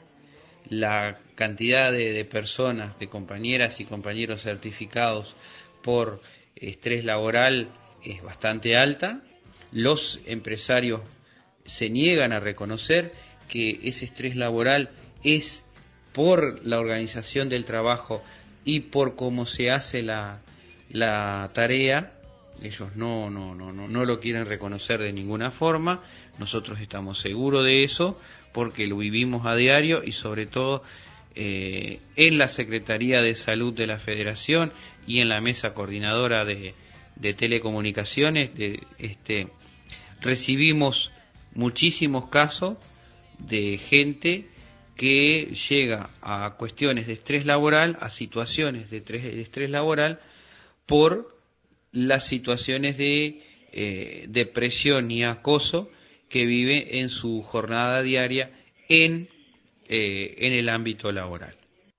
La cantidad de, de personas, de compañeras y compañeros certificados por estrés laboral es bastante alta. Los empresarios se niegan a reconocer que ese estrés laboral es por la organización del trabajo y por cómo se hace la, la tarea. Ellos no, no, no, no, no lo quieren reconocer de ninguna forma. Nosotros estamos seguros de eso porque lo vivimos a diario y sobre todo eh, en la Secretaría de Salud de la Federación y en la mesa coordinadora de, de telecomunicaciones de, este, recibimos muchísimos casos de gente que llega a cuestiones de estrés laboral, a situaciones de estrés, de estrés laboral por las situaciones de eh, depresión y acoso que vive en su jornada diaria en, eh, en el ámbito laboral.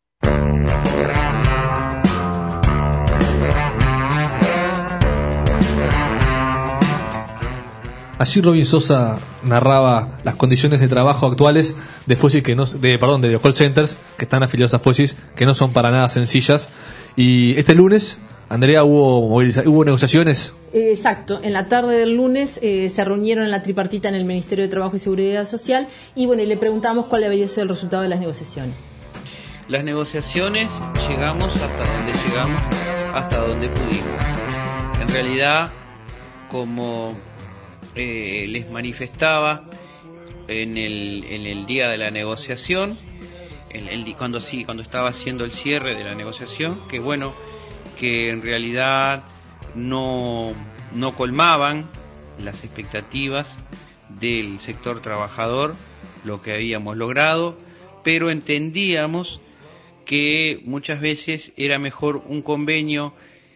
Allí Robin Sosa narraba las condiciones de trabajo actuales de Fuesis que no, de perdón, de los call centers que están afiliados a Fuesis, que no son para nada sencillas. Y este lunes, Andrea, hubo moviliza- hubo negociaciones. Exacto, en la tarde del lunes eh, se reunieron en la tripartita en el Ministerio de Trabajo y Seguridad Social y bueno, y le preguntamos cuál había sido el resultado de las negociaciones. Las negociaciones llegamos hasta donde llegamos, hasta donde pudimos. En realidad, como eh, les manifestaba en el, en el día de la negociación, el, el, cuando sí, cuando estaba haciendo el cierre de la negociación, que bueno, que en realidad no, no colmaban las expectativas del sector trabajador, lo que habíamos logrado, pero entendíamos que muchas veces era mejor un convenio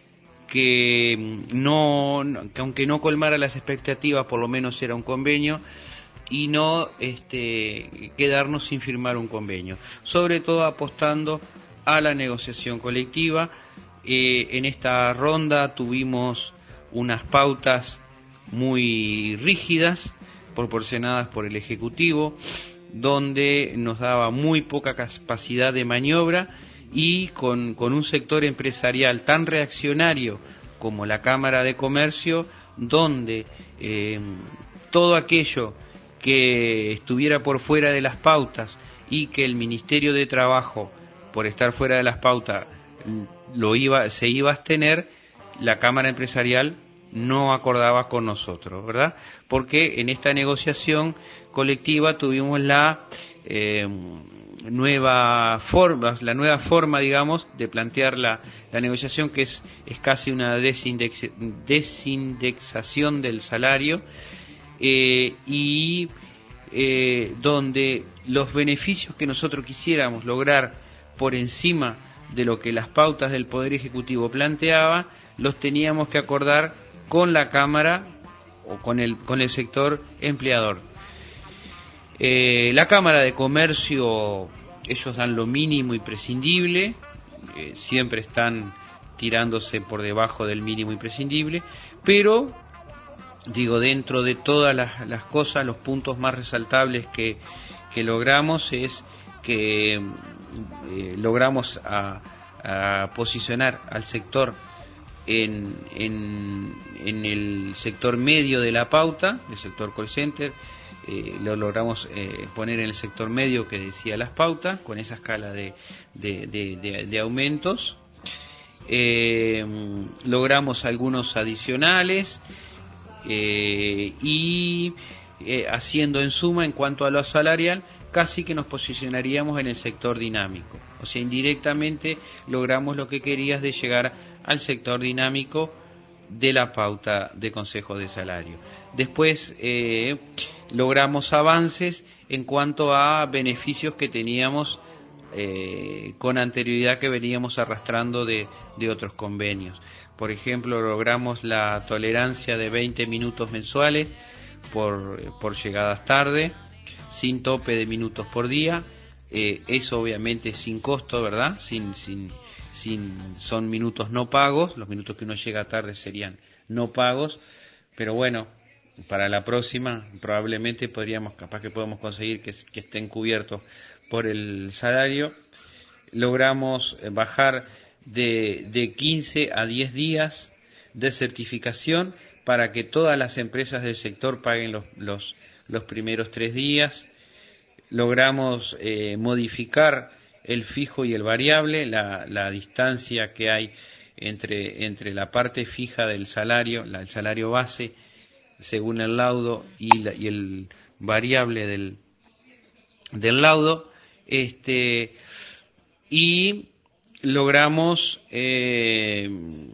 que no, que aunque no colmara las expectativas, por lo menos era un convenio, y no este, quedarnos sin firmar un convenio, sobre todo apostando a la negociación colectiva. Eh, en esta ronda tuvimos unas pautas muy rígidas, proporcionadas por el Ejecutivo, donde nos daba muy poca capacidad de maniobra y con, con un sector empresarial tan reaccionario como la Cámara de Comercio, donde eh, todo aquello que estuviera por fuera de las pautas y que el Ministerio de Trabajo, por estar fuera de las pautas, lo iba, se iba a abstener, la Cámara Empresarial no acordaba con nosotros, ¿verdad? Porque en esta negociación colectiva tuvimos la eh, nueva forma, la nueva forma, digamos, de plantear la, la negociación, que es, es casi una desindex, desindexación del salario, eh, y eh, donde los beneficios que nosotros quisiéramos lograr por encima de lo que las pautas del Poder Ejecutivo planteaba, los teníamos que acordar con la Cámara o con el, con el sector empleador. Eh, la Cámara de Comercio, ellos dan lo mínimo imprescindible, eh, siempre están tirándose por debajo del mínimo imprescindible, pero, digo, dentro de todas las, las cosas, los puntos más resaltables que, que logramos es que eh, logramos a, a posicionar al sector en, en, en el sector medio de la pauta, el sector call center, eh, lo logramos eh, poner en el sector medio que decía las pautas, con esa escala de, de, de, de, de aumentos. Eh, logramos algunos adicionales eh, y eh, haciendo en suma en cuanto a lo salarial, casi que nos posicionaríamos en el sector dinámico. O sea, indirectamente logramos lo que querías de llegar al sector dinámico de la pauta de consejos de salario. Después eh, logramos avances en cuanto a beneficios que teníamos eh, con anterioridad, que veníamos arrastrando de, de otros convenios. Por ejemplo, logramos la tolerancia de veinte minutos mensuales por, por llegadas tarde, sin tope de minutos por día. Eh, eso obviamente sin costo, ¿verdad? Sin, sin, sin, son minutos no pagos. Los minutos que uno llega tarde serían no pagos, pero bueno, para la próxima probablemente podríamos, capaz que podemos conseguir que, que estén cubiertos por el salario. Logramos bajar de, de quince a diez días de certificación para que todas las empresas del sector paguen los, los, los primeros tres días. Logramos eh, modificar el fijo y el variable, la, la distancia que hay entre, entre la parte fija del salario, la, el salario base, según el laudo, y, la, y el variable del, del laudo. Este, y logramos, eh,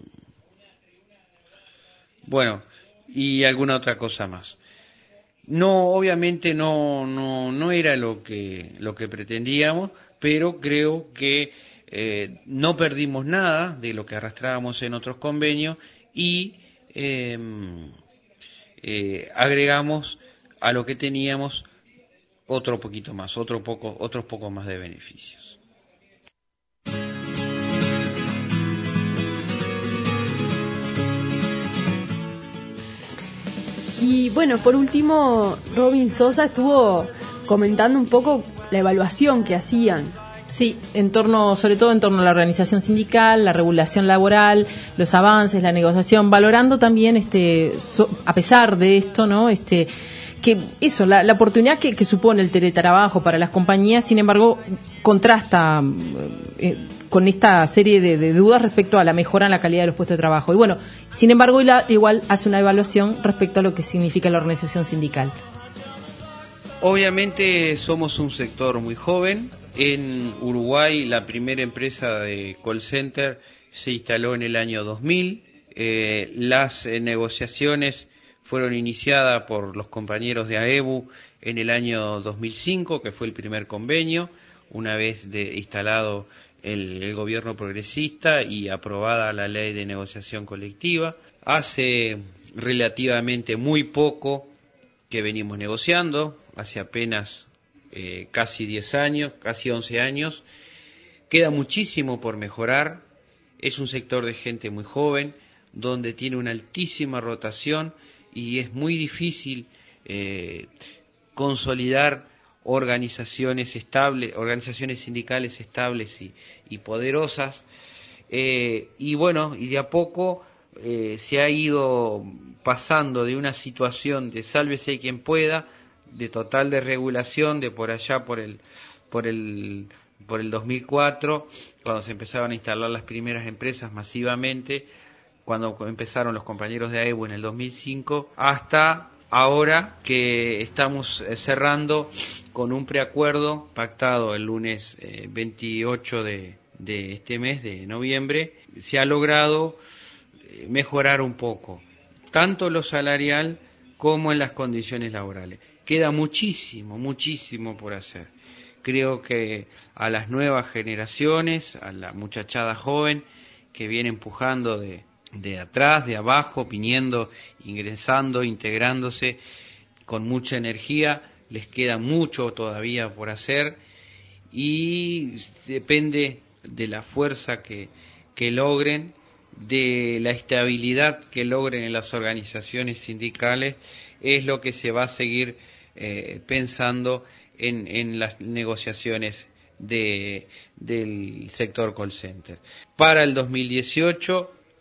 bueno, y alguna otra cosa más. No, obviamente no, no, no era lo que, lo que pretendíamos, pero creo que eh, no perdimos nada de lo que arrastrábamos en otros convenios y eh, eh, agregamos a lo que teníamos otro poquito más, otro poco, otros pocos más de beneficios. Y bueno, por último, Robin Sosa estuvo comentando un poco la evaluación que hacían. Sí, en torno, sobre todo en torno a la organización sindical, la regulación laboral, los avances, la negociación, valorando también, este, so, a pesar de esto, ¿no? Este, que eso, la, la oportunidad que, que supone el teletrabajo para las compañías, sin embargo, contrasta eh, con esta serie de, de dudas respecto a la mejora en la calidad de los puestos de trabajo. Y bueno, sin embargo, igual hace una evaluación respecto a lo que significa la organización sindical. Obviamente somos un sector muy joven. En Uruguay la primera empresa de call center se instaló en el año dos mil. Eh, las eh, negociaciones fueron iniciadas por los compañeros de A E B U en el año dos mil cinco, que fue el primer convenio, una vez de, instalado el, el gobierno progresista y aprobada la ley de negociación colectiva. Hace relativamente muy poco que venimos negociando, hace apenas eh, casi diez años, casi once años. Queda muchísimo por mejorar. Es un sector de gente muy joven, donde tiene una altísima rotación y es muy difícil eh, consolidar organizaciones estables, organizaciones sindicales estables y, y poderosas. Eh, y bueno, y de a poco eh, se ha ido pasando de una situación de sálvese quien pueda, de total desregulación, de por allá por el por el por el dos mil cuatro, cuando se empezaron a instalar las primeras empresas masivamente, cuando empezaron los compañeros de A E B U en el dos mil cinco, hasta ahora que estamos cerrando con un preacuerdo pactado el lunes eh, veintiocho de, de este mes de noviembre. Se ha logrado mejorar un poco, tanto lo salarial como en las condiciones laborales. Queda muchísimo, muchísimo por hacer. Creo que a las nuevas generaciones, a la muchachada joven que viene empujando de, de atrás, de abajo, viniendo, ingresando, integrándose con mucha energía, les queda mucho todavía por hacer y depende de la fuerza que, que logren, de la estabilidad que logren en las organizaciones sindicales, es lo que se va a seguir eh, pensando en, en las negociaciones de, del sector call center. Para el dos mil dieciocho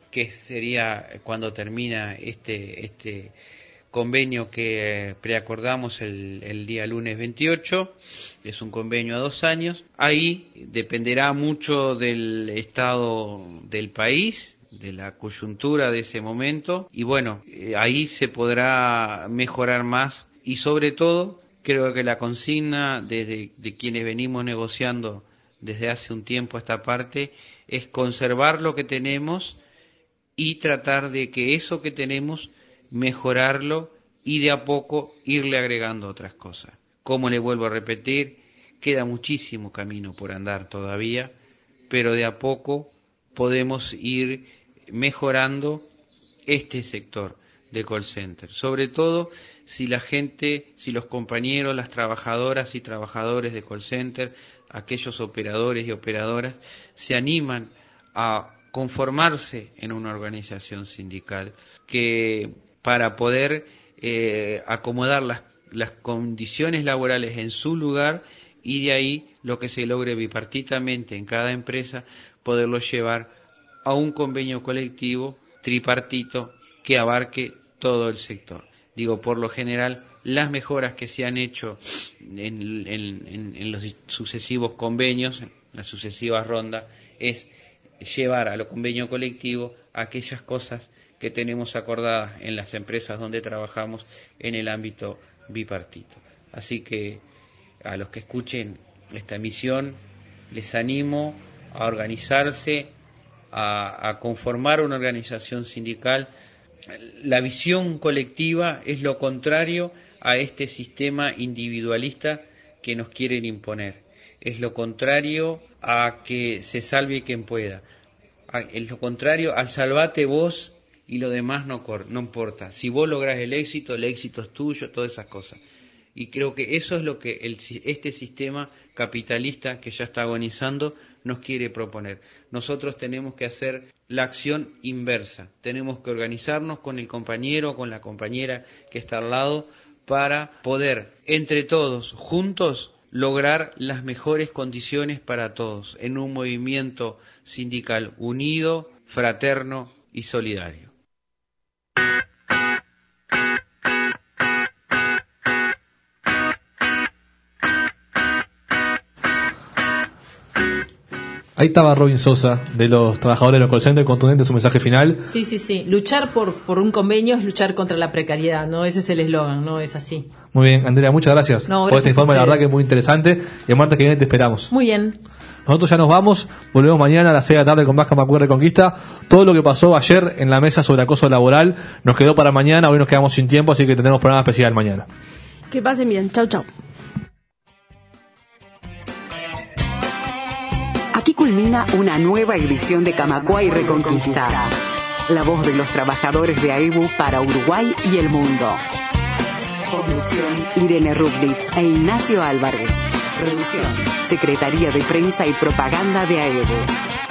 que sería cuando termina este este convenio que preacordamos el, el día lunes veintiocho, es un convenio a dos años. Ahí dependerá mucho del estado del país, de la coyuntura de ese momento, y bueno, ahí se podrá mejorar más, y sobre todo creo que la consigna desde de quienes venimos negociando desde hace un tiempo a esta parte es conservar lo que tenemos y tratar de que eso que tenemos mejorarlo y de a poco irle agregando otras cosas. Como le vuelvo a repetir, queda muchísimo camino por andar todavía, pero de a poco podemos ir mejorando este sector de call center. Sobre todo si la gente, si los compañeros, las trabajadoras y trabajadores de call center, aquellos operadores y operadoras, se animan a conformarse en una organización sindical que para poder eh, acomodar las, las condiciones laborales en su lugar, y de ahí lo que se logre bipartitamente en cada empresa, poderlo llevar a un convenio colectivo tripartito que abarque todo el sector. Digo, por lo general, las mejoras que se han hecho en, en, en, en los sucesivos convenios, en las sucesivas rondas, es llevar a lo convenio colectivo aquellas cosas que tenemos acordadas en las empresas donde trabajamos en el ámbito bipartito. Así que a los que escuchen esta emisión les animo a organizarse, a, a conformar una organización sindical. La visión colectiva es lo contrario a este sistema individualista que nos quieren imponer. Es lo contrario a que se salve quien pueda. Es lo contrario al salvate vos y lo demás no, no importa. Si vos lográs el éxito, el éxito es tuyo, todas esas cosas. Y creo que eso es lo que el, este sistema capitalista que ya está agonizando nos quiere proponer. Nosotros tenemos que hacer la acción inversa. Tenemos que organizarnos con el compañero o con la compañera que está al lado para poder, entre todos, juntos, lograr las mejores condiciones para todos en un movimiento sindical unido, fraterno y solidario. Ahí estaba Robin Sosa, de los trabajadores de los call centers, contundente su mensaje final. Sí, sí, sí. Luchar por, por un convenio es luchar contra la precariedad, ¿no? Ese es el eslogan, ¿no? Es así. Muy bien, Andrea, muchas gracias, no, gracias por este informe, la verdad que es muy interesante. Y el martes que viene te esperamos. Muy bien. Nosotros ya nos vamos, volvemos mañana a las seis de la tarde con más Camacuá Reconquista. Todo lo que pasó ayer en la mesa sobre acoso laboral nos quedó para mañana, hoy nos quedamos sin tiempo, así que tendremos programa especial mañana. Que pasen bien, chau chau. Aquí culmina una nueva edición de Camacuá y Reconquista. La voz de los trabajadores de A E B U para Uruguay y el mundo. Conducción: Irene Rublitz e Ignacio Álvarez. Producción: Secretaría de Prensa y Propaganda de A E B U.